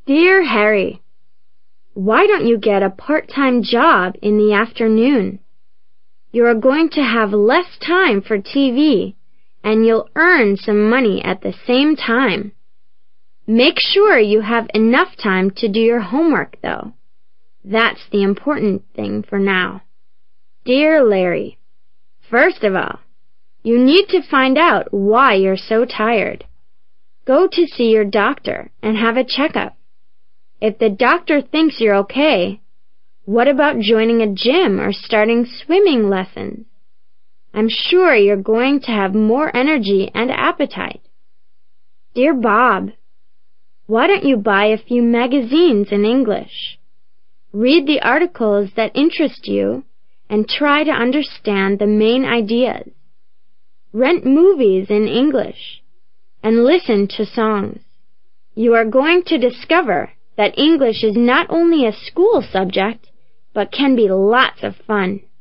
Dear Harry, why don't you get a part-time job in the afternoon? You are going to have less time for TV, and you'll earn some money at the same time. Make sure you have enough time to do your homework, though. That's the important thing for now. Dear Larry, first of all, you need to find out why you're so tired. Go to see your doctor and have a checkup. If the doctor thinks you're okay, what about joining a gym or starting swimming lessons? I'm sure you're going to have more energy and appetite. Dear Bob, why don't you buy a few magazines in English? Read the articles that interest you and try to understand the main ideas. Rent movies in English and listen to songs. You are going to discover that English is not only a school subject, but can be lots of fun.